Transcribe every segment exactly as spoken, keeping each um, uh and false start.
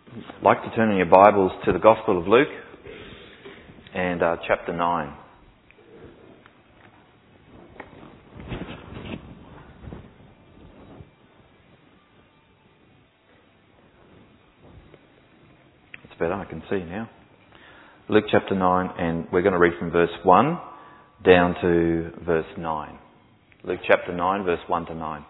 I'd like to turn in your Bibles to the Gospel of Luke and uh, chapter nine. It's better, I can see now. Luke chapter nine, and we're going to read from verse one down to verse nine. Luke chapter nine, verse one to nine.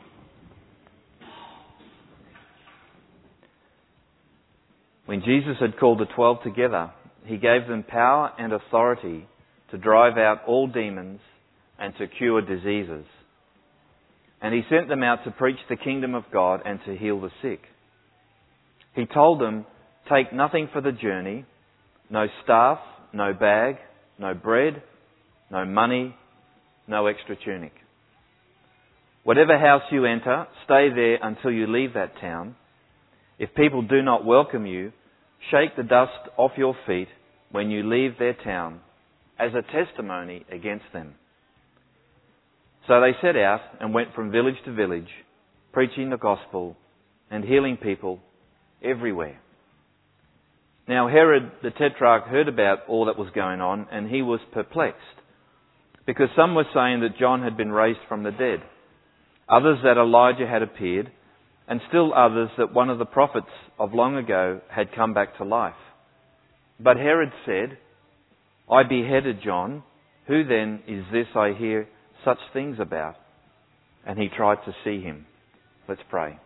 When Jesus had called the twelve together, he gave them power and authority to drive out all demons and to cure diseases. And he sent them out to preach the kingdom of God and to heal the sick. He told them, "Take nothing for the journey, no staff, no bag, no bread, no money, no extra tunic. Whatever house you enter, stay there until you leave that town. If people do not welcome you, shake the dust off your feet when you leave their town as a testimony against them." So they set out and went from village to village, preaching the gospel and healing people everywhere. Now Herod the Tetrarch heard about all that was going on, and he was perplexed, because some were saying that John had been raised from the dead, others that Elijah had appeared, and still others that one of the prophets of long ago had come back to life. But Herod said, "I beheaded John. Who then is this I hear such things about?" And he tried to see him. Let's pray.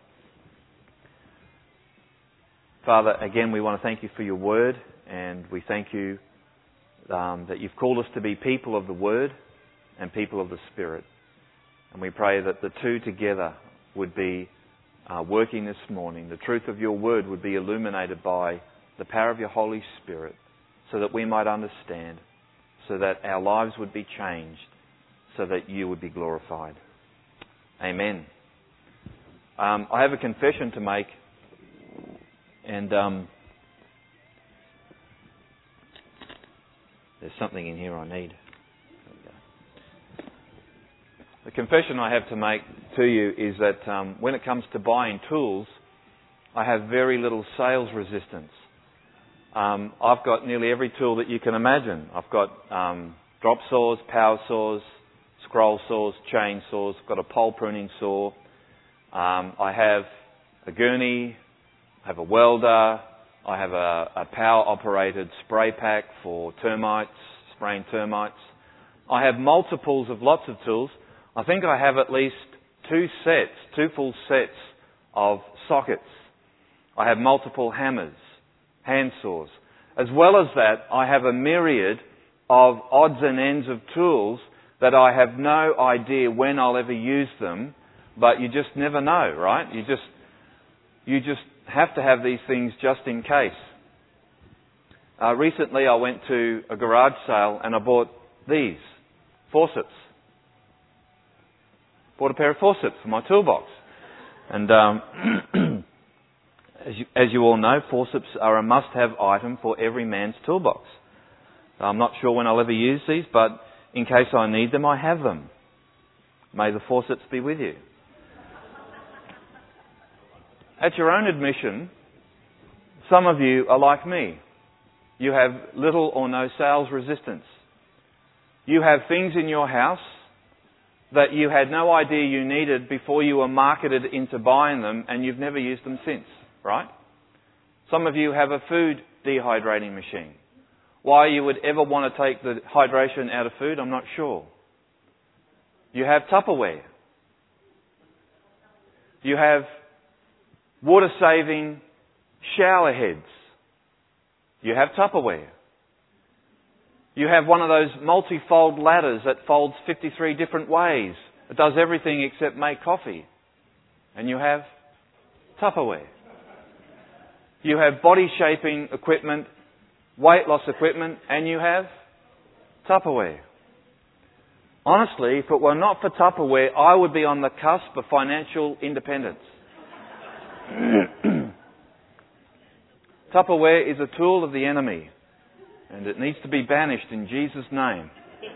Father, again, we want to thank you for your word, and we thank you um, that you've called us to be people of the word and people of the Spirit. And we pray that the two together would be Uh, working this morning. The truth of your word would be illuminated by the power of your Holy Spirit, so that we might understand, so that our lives would be changed, so that you would be glorified. Amen. Um, I have a confession to make, and um, there's something in here I need. The confession I have to make to you is that um, when it comes to buying tools, I have very little sales resistance. Um, I've got nearly every tool that you can imagine. I've got um, drop saws, power saws, scroll saws, chain saws. I've got a pole pruning saw. Um, I have a gurney. I have a welder. I have a, a power-operated spray pack for termites, spraying termites. I have multiples of lots of tools. I think I have at least two sets, two full sets of sockets. I have multiple hammers, hand saws. As well as that, I have a myriad of odds and ends of tools that I have no idea when I'll ever use them, but you just never know, right? You just, you just have to have these things just in case. Uh, recently I went to a garage sale and I bought these, faucets. Bought a pair of faucets for my toolbox. And um, as, you, as you all know, faucets are a must-have item for every man's toolbox. I'm not sure when I'll ever use these, but in case I need them, I have them. May the faucets be with you. At your own admission, some of you are like me. You have little or no sales resistance. You have things in your house that you had no idea you needed before you were marketed into buying them, and you've never used them since, right? Some of you have a food dehydrating machine. Why you would ever want to take the hydration out of food, I'm not sure. You have Tupperware. You have water-saving shower heads. You have Tupperware. You have one of those multi-fold ladders that folds fifty-three different ways. It does everything except make coffee. And you have Tupperware. You have body shaping equipment, weight loss equipment, and you have Tupperware. Honestly, if it were not for Tupperware, I would be on the cusp of financial independence. Tupperware is a tool of the enemy, and it needs to be banished in Jesus' name.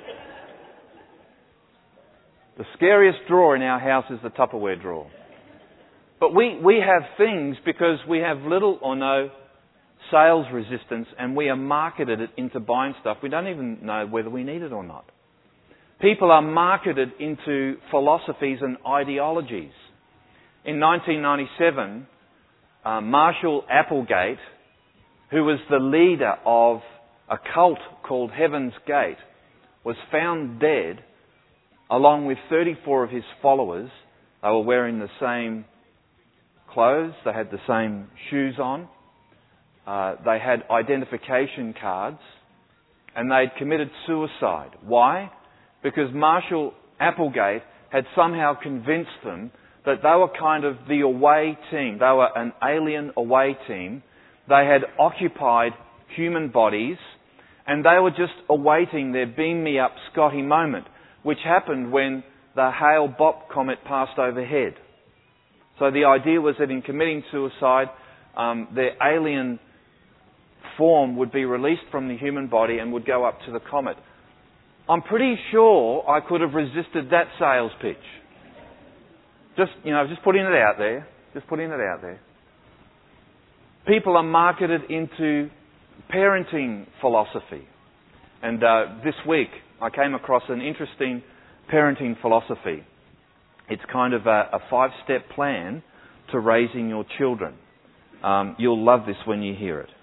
The scariest drawer in our house is the Tupperware drawer. But we, we have things because we have little or no sales resistance, and we are marketed it into buying stuff. We don't even know whether we need it or not. People are marketed into philosophies and ideologies. In nineteen ninety-seven, uh, Marshall Applegate, who was the leader of a cult called Heaven's Gate, was found dead along with thirty-four of his followers. They were wearing the same clothes, they had the same shoes on, uh, they had identification cards, and they'd committed suicide. Why? Because Marshall Applegate had somehow convinced them that they were kind of the away team. They were an alien away team. They had occupied human bodies, and they were just awaiting their beam me up Scotty moment, which happened when the Hale-Bopp comet passed overhead. So the idea was that in committing suicide, um, their alien form would be released from the human body and would go up to the comet. I'm pretty sure I could have resisted that sales pitch. Just, you know, just putting it out there. Just putting it out there. People are marketed into parenting philosophy. And uh, this week I came across an interesting parenting philosophy. It's kind of a, a five-step plan to raising your children. Um, you'll love this when you hear it.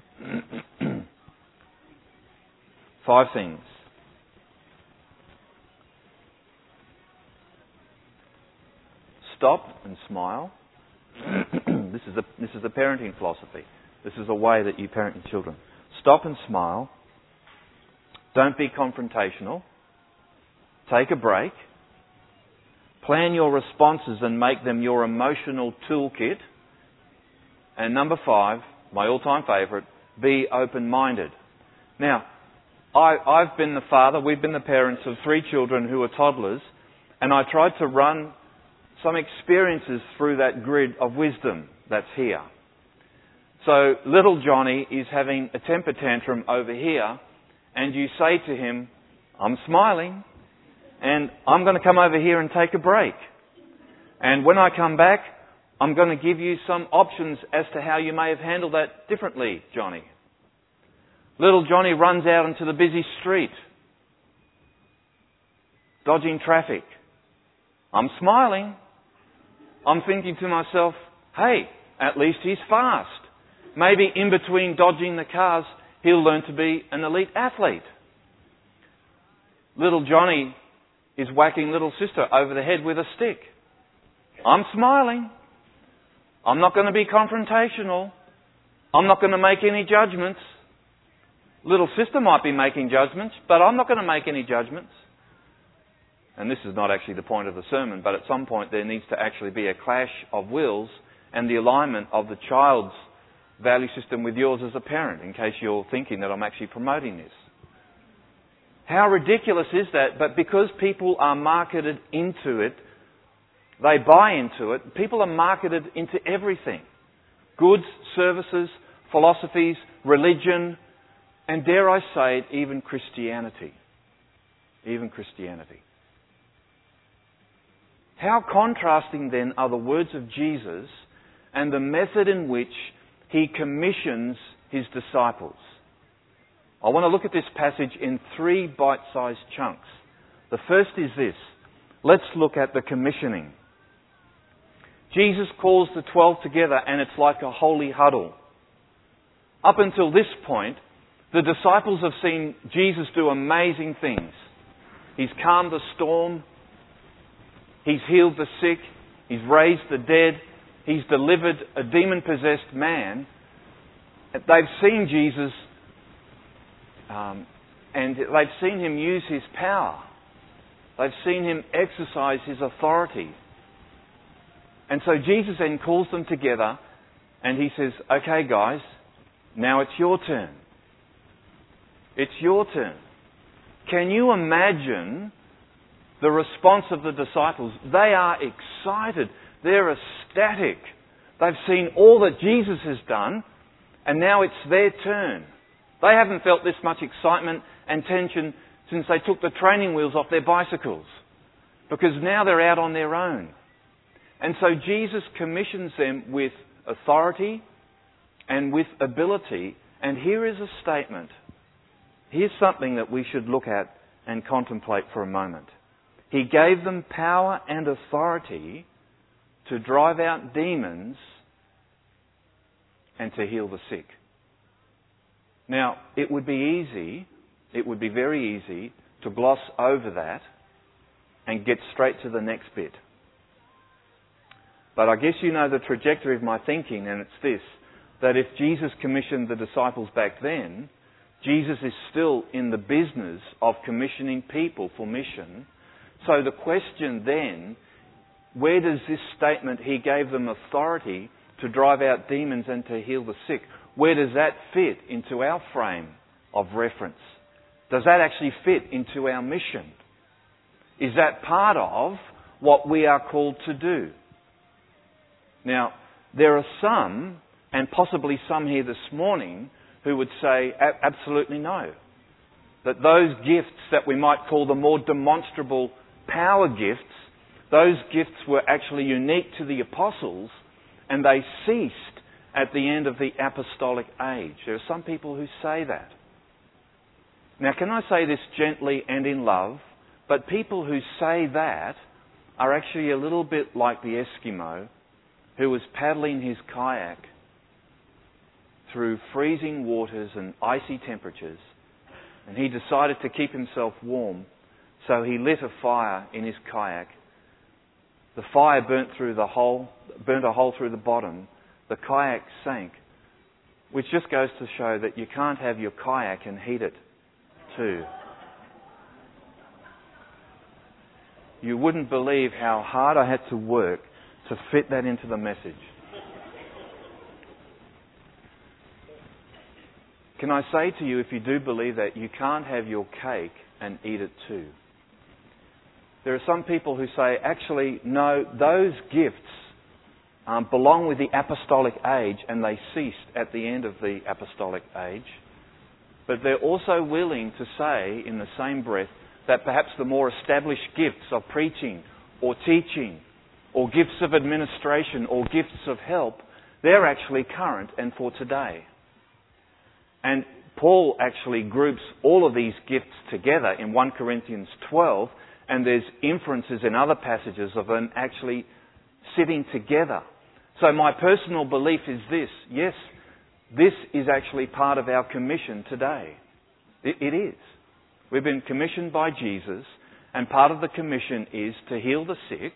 Five things. Stop and smile. This is a this is a parenting philosophy. This is a way that you parent your children. Stop and smile. Don't be confrontational. Take a break. Plan your responses and make them your emotional toolkit. And number five, my all-time favourite, be open-minded. Now, I, I've been the father, we've been the parents of three children who are toddlers, and I tried to run some experiences through that grid of wisdom that's here. So little Johnny is having a temper tantrum over here, and you say to him, I'm smiling, and I'm going to come over here and take a break. And when I come back, I'm going to give you some options as to how you may have handled that differently, Johnny. Little Johnny runs out into the busy street, dodging traffic. I'm smiling. I'm thinking to myself, hey, at least he's fast. Maybe in between dodging the cars, he'll learn to be an elite athlete. Little Johnny is whacking little sister over the head with a stick. I'm smiling. I'm not going to be confrontational. I'm not going to make any judgments. Little sister might be making judgments, but I'm not going to make any judgments. And this is not actually the point of the sermon, but at some point there needs to actually be a clash of wills and the alignment of the child's value system with yours as a parent, in case you're thinking that I'm actually promoting this. How ridiculous is that? But because people are marketed into it, they buy into it. People are marketed into everything. Goods, services, philosophies, religion, and dare I say it, even Christianity. Even Christianity. How contrasting then are the words of Jesus and the method in which He commissions His disciples. I want to look at this passage in three bite-sized chunks. The first is this. Let's look at the commissioning. Jesus calls the twelve together and it's like a holy huddle. Up until this point, the disciples have seen Jesus do amazing things. He's calmed the storm. He's healed the sick. He's raised the dead. He's delivered a demon-possessed man. They've seen Jesus um, and they've seen Him use His power. They've seen Him exercise His authority. And so Jesus then calls them together and He says, okay guys, now it's your turn. It's your turn. Can you imagine the response of the disciples? They are excited. They're ecstatic. They've seen all that Jesus has done, and now it's their turn. They haven't felt this much excitement and tension since they took the training wheels off their bicycles, because now they're out on their own. And so Jesus commissions them with authority and with ability, And here is a statement. Here's something that we should look at and contemplate for a moment. He gave them power and authority to drive out demons and to heal the sick. Now, it would be easy, it would be very easy to gloss over that and get straight to the next bit. But I guess you know the trajectory of my thinking, and it's this, that if Jesus commissioned the disciples back then, Jesus is still in the business of commissioning people for mission. So the question then, where does this statement, he gave them authority to drive out demons and to heal the sick, where does that fit into our frame of reference? Does that actually fit into our mission? Is that part of what we are called to do? Now, there are some, and possibly some here this morning, who would say absolutely no. That those gifts that we might call the more demonstrable power gifts, those gifts were actually unique to the apostles and they ceased at the end of the apostolic age. There are some people who say that. Now, can I say this gently and in love? But people who say that are actually a little bit like the Eskimo who was paddling his kayak through freezing waters and icy temperatures, and he decided to keep himself warm, so he lit a fire in his kayak. The fire burnt through the hole, burnt a hole through the bottom. The kayak sank, which just goes to show that you can't have your kayak and heat it too. You wouldn't believe how hard I had to work to fit that into the message. Can I say to you, if you do believe that, you can't have your cake and eat it too. There are some people who say, actually, no, those gifts um, belong with the apostolic age and they ceased at the end of the apostolic age. But they're also willing to say, in the same breath, that perhaps the more established gifts of preaching or teaching or gifts of administration or gifts of help, they're actually current and for today. And Paul actually groups all of these gifts together in First Corinthians twelve, and there's inferences in other passages of them actually sitting together. So my personal belief is this: yes, this is actually part of our commission today. It, it is. We've been commissioned by Jesus, and part of the commission is to heal the sick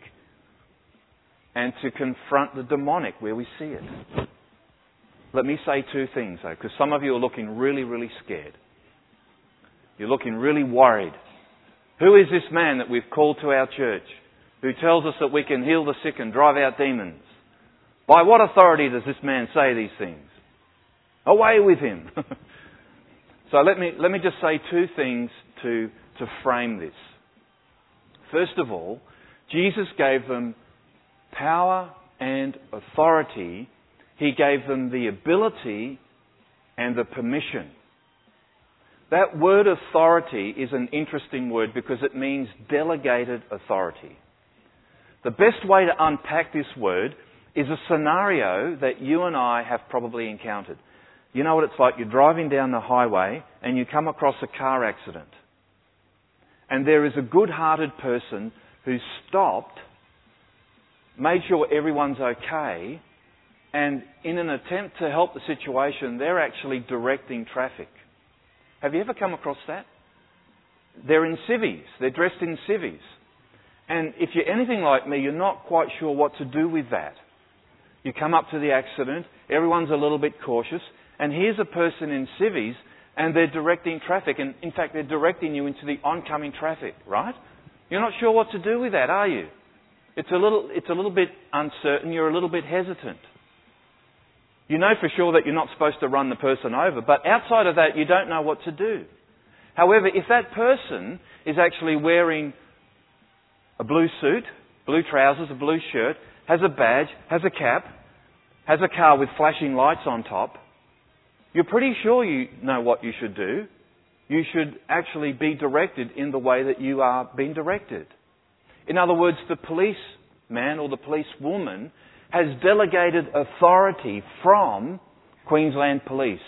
and to confront the demonic where we see it. Let me say two things, though, because some of you are looking really, really scared. You're looking really worried. Who is this man that we've called to our church who tells us that we can heal the sick and drive out demons? By what authority does this man say these things? Away with him. So let me let me just say two things to, to frame this. First of all, Jesus gave them power and authority. He gave them the ability and the permission. That word authority is an interesting word because it means delegated authority. The best way to unpack this word is a scenario that you and I have probably encountered. You know what it's like? You're driving down the highway and you come across a car accident. And there is a good-hearted person who stopped, made sure everyone's okay, and in an attempt to help the situation, they're actually directing traffic. Have you ever come across that? They're in civvies. They're dressed in civvies. And if you're anything like me, you're not quite sure what to do with that. You come up to the accident, everyone's a little bit cautious, and here's a person in civvies, and they're directing traffic. And in fact, they're directing you into the oncoming traffic, right? You're not sure what to do with that, are you? It's a little, it's a little bit uncertain. You're a little bit hesitant. You know for sure that you're not supposed to run the person over, but outside of that, you don't know what to do. However, if that person is actually wearing a blue suit, blue trousers, a blue shirt, has a badge, has a cap, has a car with flashing lights on top, you're pretty sure you know what you should do. You should actually be directed in the way that you are being directed. In other words, the policeman or the policewoman has delegated authority from Queensland Police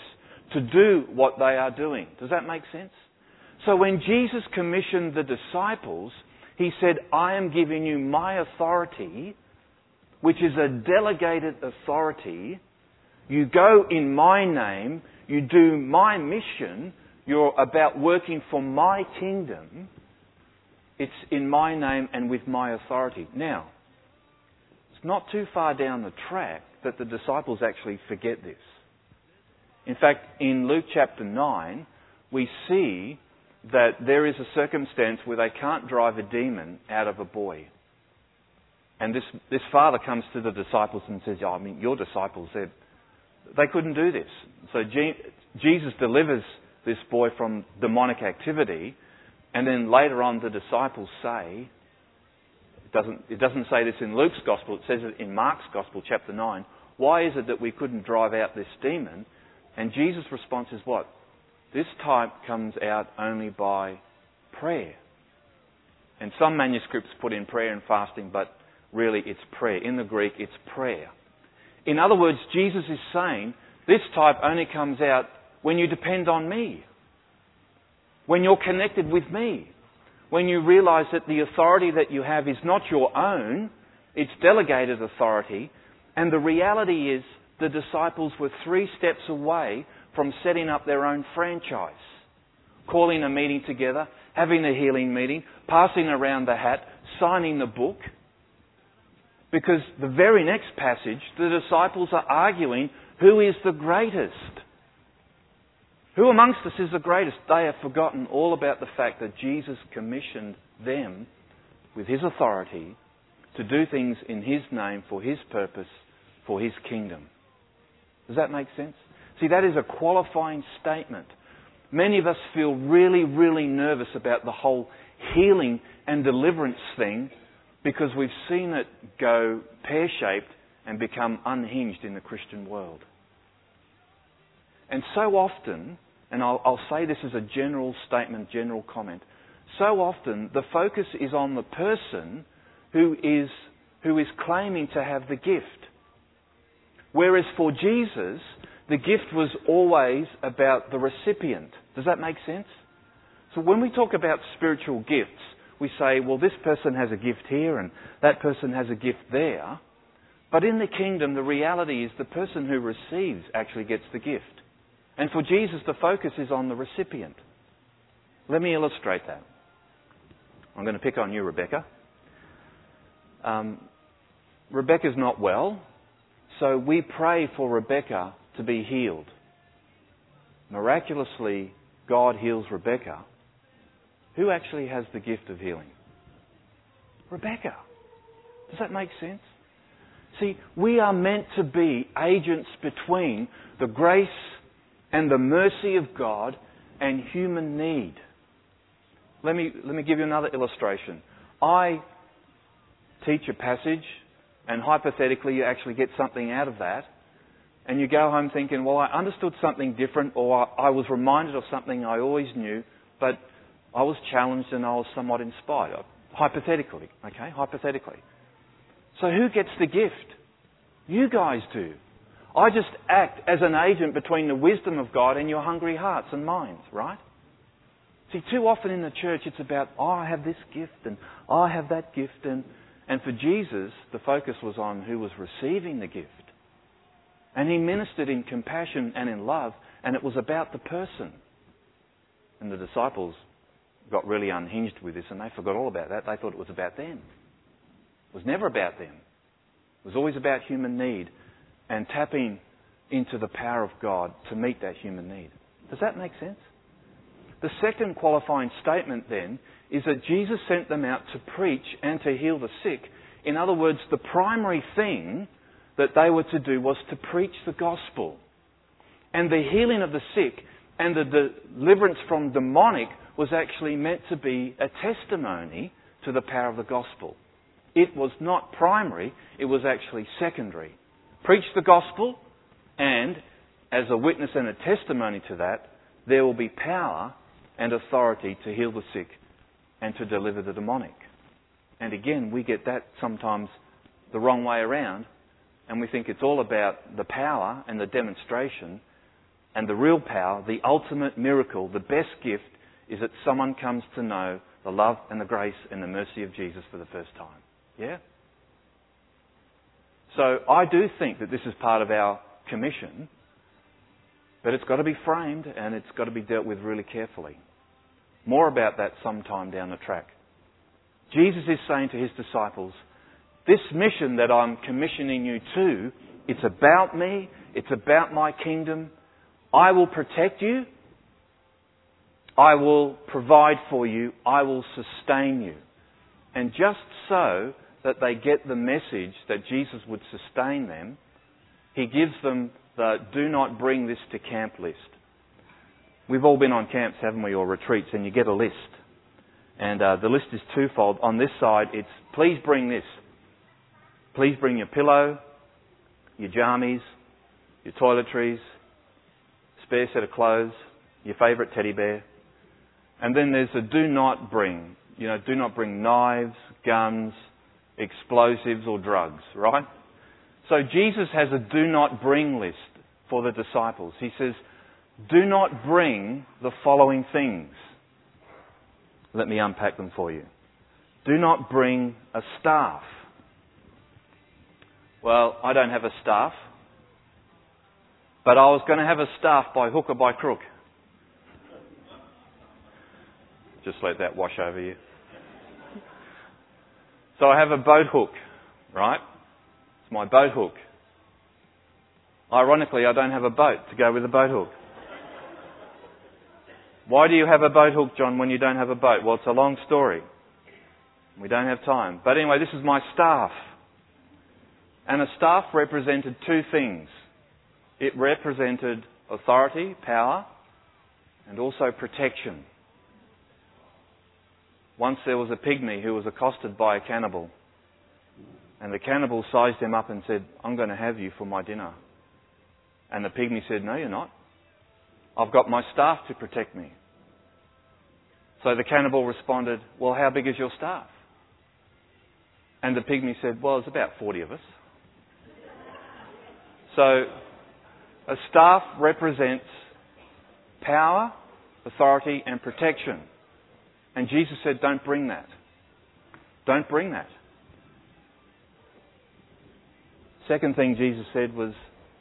to do what they are doing. Does that make sense? So when Jesus commissioned the disciples, He said, I am giving you my authority, which is a delegated authority. You go in my name, you do my mission, you're about working for my kingdom. It's in my name and with my authority. Now, it's not too far down the track that the disciples actually forget this. In fact, in Luke chapter nine, we see that there is a circumstance where they can't drive a demon out of a boy. And this, this father comes to the disciples and says, oh, I mean, your disciples, they couldn't do this. So Je- Jesus delivers this boy from demonic activity, and then later on the disciples say, it doesn't, it doesn't say this in Luke's Gospel, it says it in Mark's Gospel, chapter nine, why is it that we couldn't drive out this demon? And Jesus' response is what? This type comes out only by prayer. And some manuscripts put in prayer and fasting, but really it's prayer. In the Greek, it's prayer. In other words, Jesus is saying, this type only comes out when you depend on me. When you're connected with me. When you realise that the authority that you have is not your own, it's delegated authority. And the reality is, the disciples were three steps away from setting up their own franchise. Calling a meeting together, having a healing meeting, passing around the hat, signing the book. Because the very next passage, the disciples are arguing who is the greatest. Who amongst us is the greatest? They have forgotten all about the fact that Jesus commissioned them with His authority to do things in His name, for His purpose, for His kingdom. Does that make sense? See, that is a qualifying statement. Many of us feel really, really nervous about the whole healing and deliverance thing because we've seen it go pear-shaped and become unhinged in the Christian world. And so often, and I'll, I'll say this as a general statement, general comment, so often the focus is on the person who is, who is claiming to have the gift. Whereas for Jesus, the gift was always about the recipient. Does that make sense? So when we talk about spiritual gifts, we say, well, this person has a gift here and that person has a gift there. But in the kingdom, the reality is the person who receives actually gets the gift. And for Jesus, the focus is on the recipient. Let me illustrate that. I'm going to pick on you, Rebecca. Um, Rebecca's not well, so we pray for Rebecca to be healed. Miraculously, God heals Rebecca. Who actually has the gift of healing? Rebecca. Does that make sense? See, we are meant to be agents between the grace and the mercy of God and human need. Let me, let me give you another illustration. I teach a passage, and hypothetically you actually get something out of that, and you go home thinking, well, I understood something different, or I was reminded of something I always knew, but I was challenged and I was somewhat inspired. Hypothetically, okay? Hypothetically. So who gets the gift? You guys do. I just act as an agent between the wisdom of God and your hungry hearts and minds, right? See, too often in the church it's about, oh, I have this gift and oh, I have that gift. And, and for Jesus, the focus was on who was receiving the gift. And He ministered in compassion and in love, and it was about the person. And the disciples got really unhinged with this, and they forgot all about that. They thought it was about them. It was never about them. It was always about human need and tapping into the power of God to meet that human need. Does that make sense? The second qualifying statement then is that Jesus sent them out to preach and to heal the sick. In other words, the primary thing that they were to do was to preach the gospel. And the healing of the sick and the deliverance from demonic was actually meant to be a testimony to the power of the gospel. It was not primary, it was actually secondary. Preach the gospel, and as a witness and a testimony to that, there will be power and authority to heal the sick and to deliver the demonic. And again, we get that sometimes the wrong way around, and we think it's all about the power and the demonstration, And the real power, the ultimate miracle, the best gift is that someone comes to know the love and the grace and the mercy of Jesus for the first time. Yeah? So I do think that this is part of our commission, but it's got to be framed and it's got to be dealt with really carefully. More about that sometime down the track. Jesus is saying to his disciples, this mission that I'm commissioning you to, it's about me, it's about my kingdom. I will protect you, I will provide for you, I will sustain you. And just so that they get the message that Jesus would sustain them, he gives them the do not bring this to camp list. We've all been on camps, haven't we, or retreats, and you get a list. And uh, the list is twofold. On this side, it's please bring this. Please bring your pillow, your jammies, your toiletries, spare set of clothes, your favourite teddy bear. And then there's a do not bring. You know, do not bring knives, guns, explosives or drugs, right? So Jesus has a do not bring list for the disciples. He says, do not bring the following things. Let me unpack them for you. Do not bring a staff. Well, I don't have a staff, but I was going to have a staff by hook or by crook. Just let that wash over you. So I have a boat hook, right? It's my boat hook. Ironically, I don't have a boat to go with a boat hook. Why do you have a boat hook, John, when you don't have a boat? Well, it's a long story. We don't have time. But anyway, this is my staff. And a staff represented two things. It represented authority, power, and also protection. Once there was a pygmy who was accosted by a cannibal. And the cannibal sized him up and said, I'm going to have you for my dinner. And the pygmy said, no, you're not. I've got my staff to protect me. So the cannibal responded, well, how big is your staff? And the pygmy said, well, it's about forty of us. So a staff represents power, authority and protection. And Jesus said, don't bring that. Don't bring that. Second thing Jesus said was,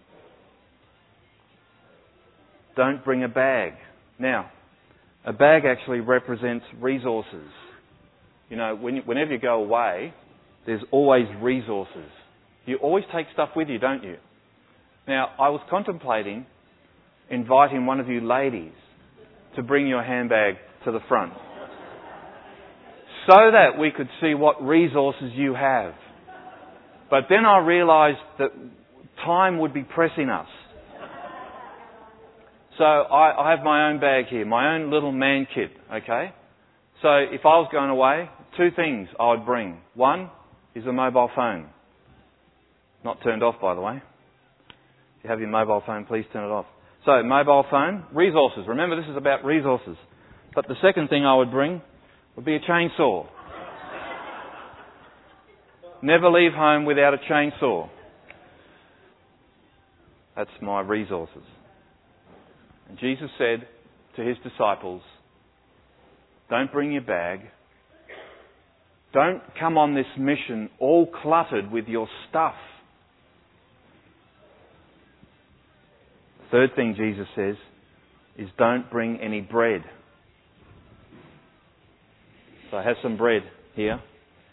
don't bring a bag. Now, a bag actually represents resources. You know, when you, whenever you go away, there's always resources. You always take stuff with you, don't you? Now, I was contemplating inviting one of you ladies to bring your handbag to the front so that we could see what resources you have. But then I realised that time would be pressing us. So I, I have my own bag here, my own little man kit, okay? So if I was going away, two things I would bring. One is a mobile phone. Not turned off, by the way. If you have your mobile phone, please turn it off. So, mobile phone, resources. Remember, this is about resources. But the second thing I would bring would be a chainsaw. Never leave home without a chainsaw. That's my resources. And Jesus said to his disciples, don't bring your bag. Don't come on this mission all cluttered with your stuff. Third thing Jesus says is don't bring any bread. So I have some bread here.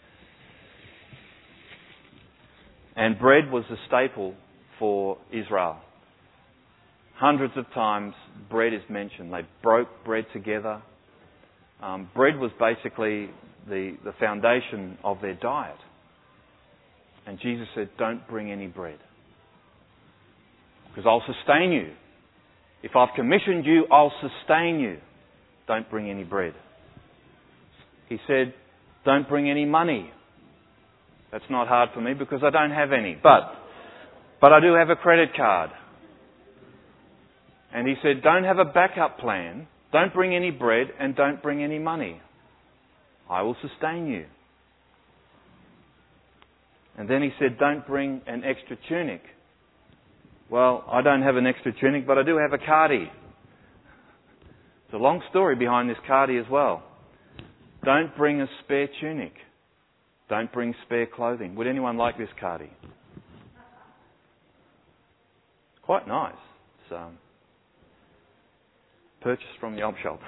And bread was a staple for Israel. Hundreds of times bread is mentioned. They broke bread together. Um, bread was basically the, the foundation of their diet. And Jesus said, don't bring any bread. Because I'll sustain you. If I've commissioned you, I'll sustain you. Don't bring any bread. He said, don't bring any money. That's not hard for me because I don't have any. But, but I do have a credit card. And he said, don't have a backup plan. Don't bring any bread and don't bring any money. I will sustain you. And then he said, don't bring an extra tunic. Well, I don't have an extra tunic, but I do have a cardie. There's a long story behind this cardie as well. Don't bring a spare tunic. Don't bring spare clothing. Would anyone like this cardie? It's quite nice. It's um, purchased from the op shop.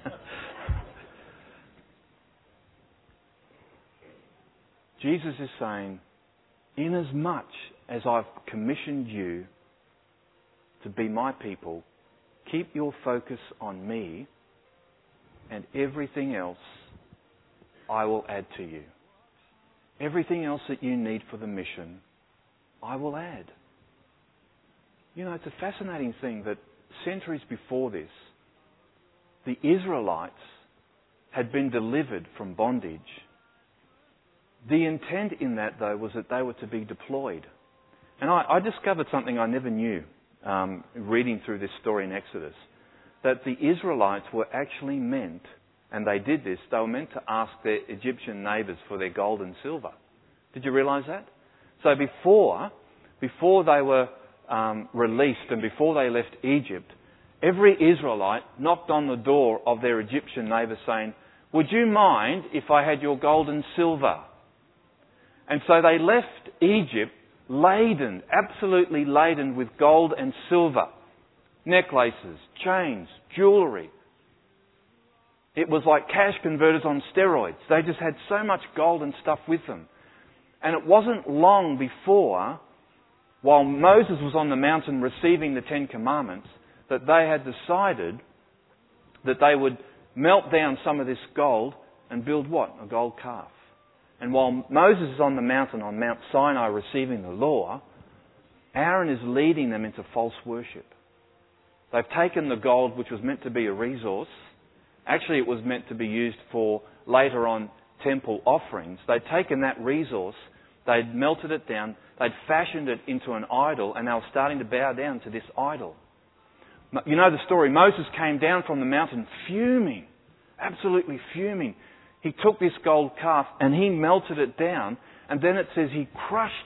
Jesus is saying, inasmuch as I've commissioned you to be my people, keep your focus on me, and everything else I will add to you. Everything else that you need for the mission, I will add. You know, it's a fascinating thing that centuries before this, the Israelites had been delivered from bondage. The intent in that, though, was that they were to be deployed. And I, I discovered something I never knew um, reading through this story in Exodus, that the Israelites were actually meant, and they did this, they were meant to ask their Egyptian neighbours for their gold and silver. Did you realise that? So before, before they were um, released and before they left Egypt, every Israelite knocked on the door of their Egyptian neighbour saying, would you mind if I had your gold and silver? And so they left Egypt laden, absolutely laden with gold and silver. Necklaces, chains, jewellery. It was like cash converters on steroids. They just had so much gold and stuff with them. And it wasn't long before, while Moses was on the mountain receiving the Ten Commandments, that they had decided that they would melt down some of this gold and build what? A gold calf. And while Moses is on the mountain, on Mount Sinai, receiving the law, Aaron is leading them into false worship. They've taken the gold, which was meant to be a resource. Actually, it was meant to be used for later on temple offerings. They'd taken that resource, they'd melted it down, they'd fashioned it into an idol, and they were starting to bow down to this idol. You know the story. Moses came down from the mountain fuming, absolutely fuming. He took this gold calf and he melted it down, and then it says he crushed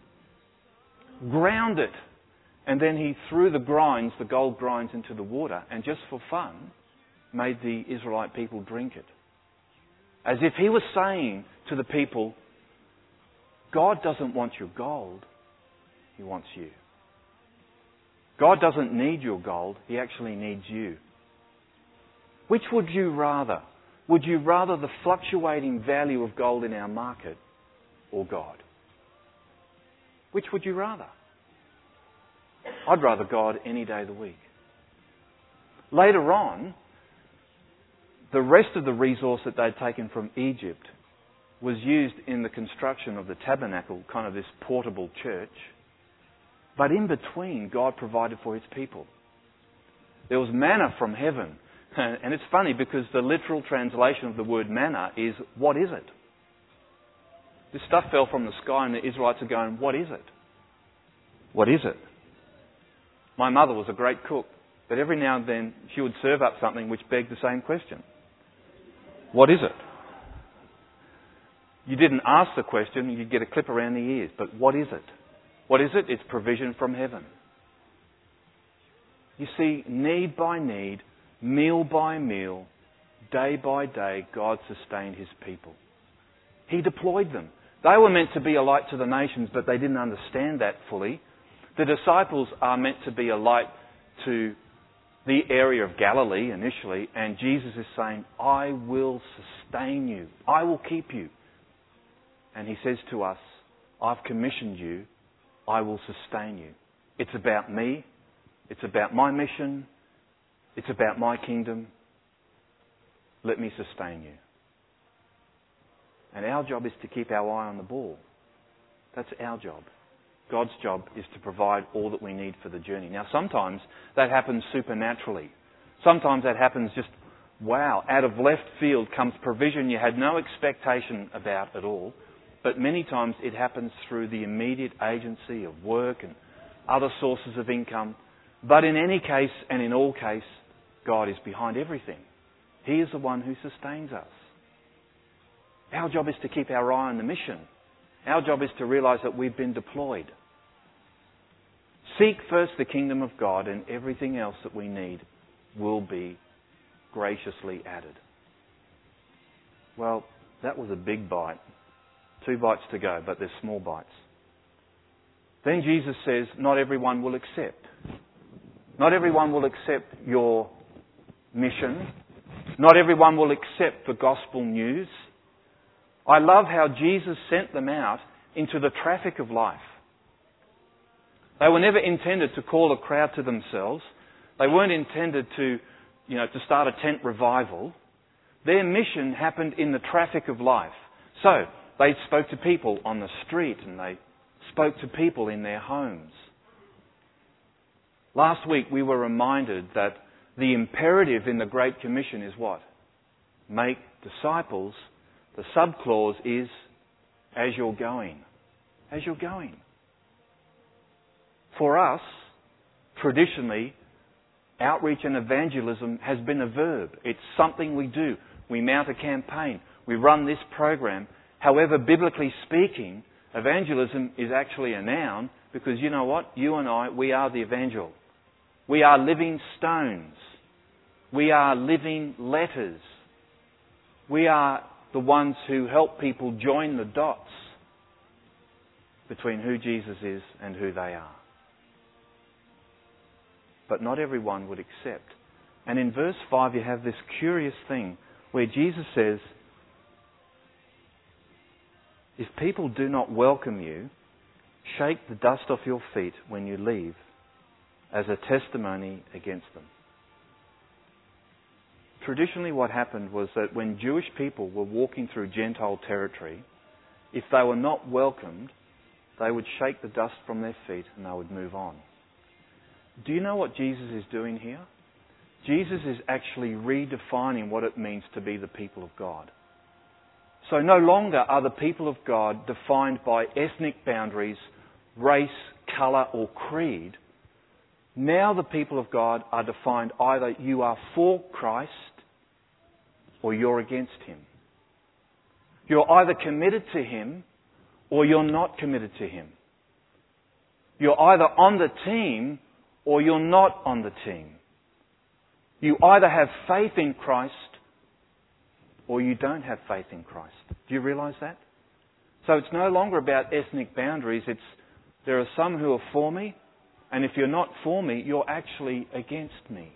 it, ground it, and then he threw the grinds, the gold grinds, into the water, and just for fun made the Israelite people drink it. As if he was saying to the people, God doesn't want your gold, He wants you. God doesn't need your gold, He actually needs you. Which would you rather? Would you rather the fluctuating value of gold in our market or God? Which would you rather? I'd rather God any day of the week. Later on, the rest of the resource that they'd taken from Egypt was used in the construction of the tabernacle, kind of this portable church. But in between, God provided for His people. There was manna from heaven. And it's funny because the literal translation of the word manna is, what is it? This stuff fell from the sky and the Israelites are going, what is it? What is it? My mother was a great cook, but every now and then she would serve up something which begged the same question. What is it? You didn't ask the question, you'd get a clip around the ears, but what is it? What is it? It's provision from heaven. You see, need by need, meal by meal, day by day, God sustained His people. He deployed them. They were meant to be a light to the nations, but they didn't understand that fully. The disciples are meant to be a light to the area of Galilee initially, and Jesus is saying, I will sustain you. I will keep you. And He says to us, I've commissioned you. I will sustain you. It's about me. It's about my mission. It's about my kingdom. Let me sustain you. And our job is to keep our eye on the ball. That's our job. God's job is to provide all that we need for the journey. Now, sometimes that happens supernaturally. Sometimes that happens just, wow, out of left field comes provision you had no expectation about at all. But many times it happens through the immediate agency of work and other sources of income. But in any case and in all case, God is behind everything. He is the one who sustains us. Our job is to keep our eye on the mission. Our job is to realise that we've been deployed. Seek first the kingdom of God, and everything else that we need will be graciously added. Well, that was a big bite. Two bites to go, but they're small bites. Then Jesus says, not everyone will accept. Not everyone will accept your mission. Not everyone will accept the gospel news. I love how Jesus sent them out into the traffic of life. They were never intended to call a crowd to themselves. They weren't intended to, you know, to start a tent revival. Their mission happened in the traffic of life. So, they spoke to people on the street and they spoke to people in their homes. Last week we were reminded that the imperative in the Great Commission is what? Make disciples. The subclause is as you're going. As you're going. For us, traditionally, outreach and evangelism has been a verb. It's something we do. We mount a campaign. We run this program. However, biblically speaking, evangelism is actually a noun because you know what? You and I, we are the evangel. We are living stones. We are living letters. We are the ones who help people join the dots between who Jesus is and who they are. But not everyone would accept. And in verse five you have this curious thing where Jesus says, if people do not welcome you, shake the dust off your feet when you leave as a testimony against them. Traditionally what happened was that when Jewish people were walking through Gentile territory, if they were not welcomed, they would shake the dust from their feet and they would move on. Do you know what Jesus is doing here? Jesus is actually redefining what it means to be the people of God. So no longer are the people of God defined by ethnic boundaries, race, colour or creed. Now the people of God are defined either you are for Christ or you're against Him. You're either committed to Him or you're not committed to Him. You're either on the team or you're not on the team. You either have faith in Christ or you don't have faith in Christ. Do you realise that? So it's no longer about ethnic boundaries. It's there are some who are for me, and if you're not for me, you're actually against me.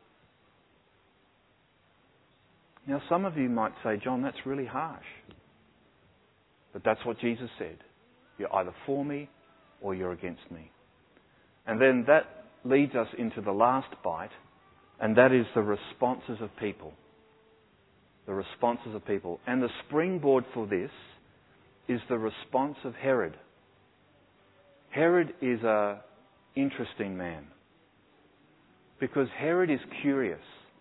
Now some of you might say, John, that's really harsh. But that's what Jesus said. You're either for me or you're against me. And then that leads us into the last bite, and that is the responses of people. The responses of people. And the springboard for this is the response of Herod. Herod is an interesting man. Because Herod is curious.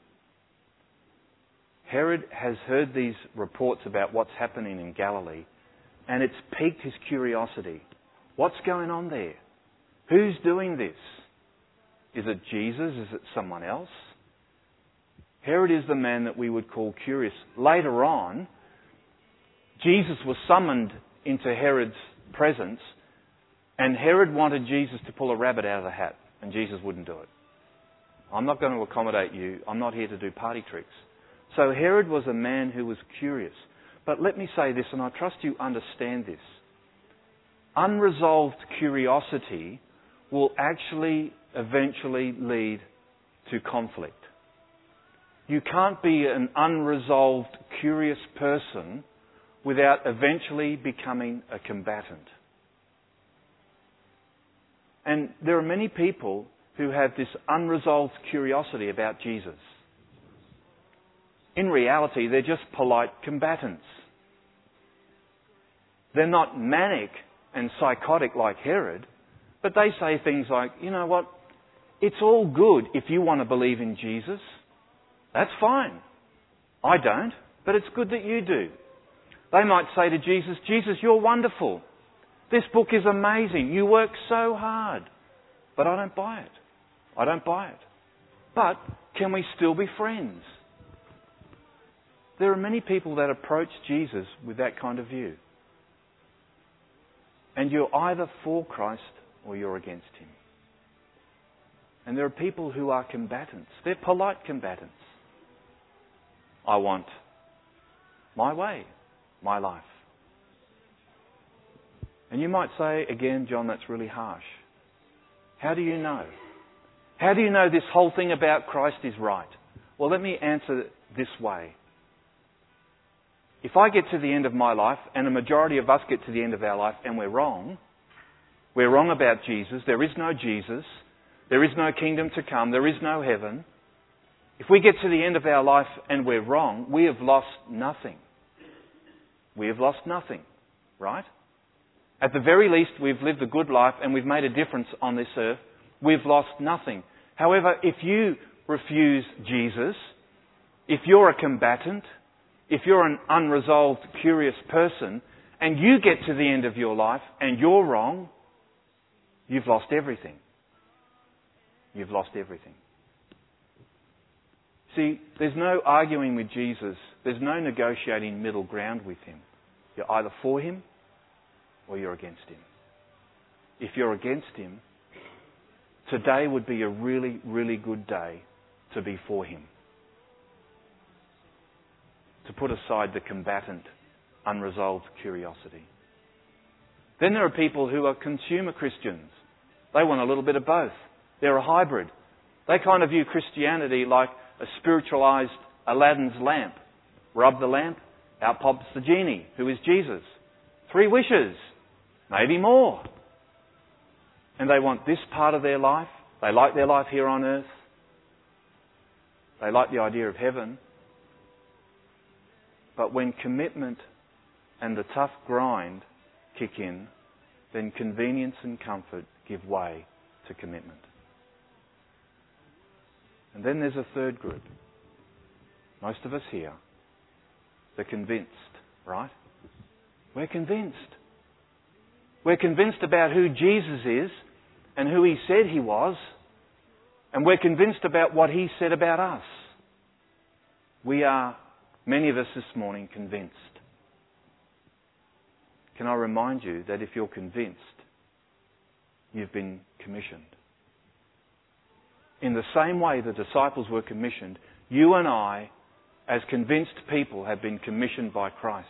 Herod has heard these reports about what's happening in Galilee, and it's piqued his curiosity. What's going on there? Who's doing this? Is it Jesus? Is it someone else? Herod is the man that we would call curious. Later on, Jesus was summoned into Herod's presence, and Herod wanted Jesus to pull a rabbit out of the hat, and Jesus wouldn't do it. I'm not going to accommodate you. I'm not here to do party tricks. So Herod was a man who was curious. But let me say this, and I trust you understand this. Unresolved curiosity will actually eventually lead to conflict. You can't be an unresolved, curious person without eventually becoming a combatant. And there are many people who have this unresolved curiosity about Jesus. In reality, they're just polite combatants. They're not manic and psychotic like Herod, but they say things like, you know what, it's all good if you want to believe in Jesus. That's fine. I don't, but it's good that you do. They might say to Jesus, Jesus, you're wonderful. This book is amazing. You work so hard. But I don't buy it. I don't buy it. But can we still be friends? There are many people that approach Jesus with that kind of view. And you're either for Christ or you're against Him. And there are people who are combatants. They're polite combatants. I want my way, my life. And you might say, again, John, that's really harsh. How do you know? How do you know this whole thing about Christ is right? Well, let me answer it this way. If I get to the end of my life, and a majority of us get to the end of our life, and we're wrong, we're wrong about Jesus, there is no Jesus, there is no kingdom to come, there is no heaven. If we get to the end of our life and we're wrong, we have lost nothing. We have lost nothing, right? At the very least, we've lived a good life and we've made a difference on this earth. We've lost nothing. However, if you refuse Jesus, if you're a combatant, if you're an unresolved, curious person, and you get to the end of your life and you're wrong, you've lost everything. You've lost everything. See, there's no arguing with Jesus. There's no negotiating middle ground with Him. You're either for Him or you're against Him. If you're against Him, today would be a really, really good day to be for Him. To put aside the combatant, unresolved curiosity. Then there are people who are consumer Christians. They want a little bit of both. They're a hybrid. They kind of view Christianity like a spiritualised Aladdin's lamp. Rub the lamp, out pops the genie, who is Jesus. Three wishes, maybe more. And they want this part of their life. They like their life here on earth. They like the idea of heaven. But when commitment and the tough grind kick in, then convenience and comfort give way to commitment. And then there's a third group. Most of us here, they're convinced, right? We're convinced. We're convinced about who Jesus is and who He said He was, and we're convinced about what He said about us. We are, many of us this morning, convinced. Can I remind you that if you're convinced, you've been commissioned. In the same way the disciples were commissioned, you and I, as convinced people, have been commissioned by Christ.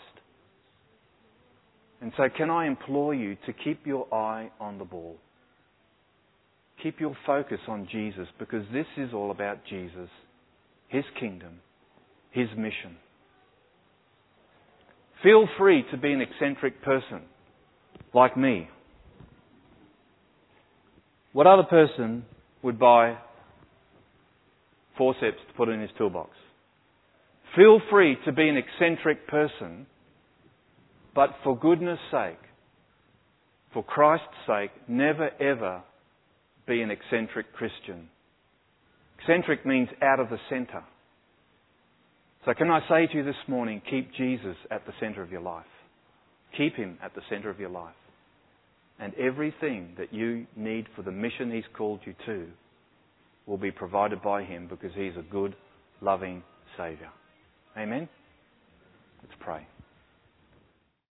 And so can I implore you to keep your eye on the ball. Keep your focus on Jesus, because this is all about Jesus, His kingdom, His mission. Feel free to be an eccentric person, like me. What other person would buy forceps to put in his toolbox? Feel free to be an eccentric person, but for goodness sake, for Christ's sake, never ever be an eccentric Christian. Eccentric means out of the centre. So can I say to you this morning, keep Jesus at the centre of your life. Keep Him at the centre of your life. And everything that you need for the mission He's called you to will be provided by Him, because He's a good, loving Saviour. Amen? Let's pray.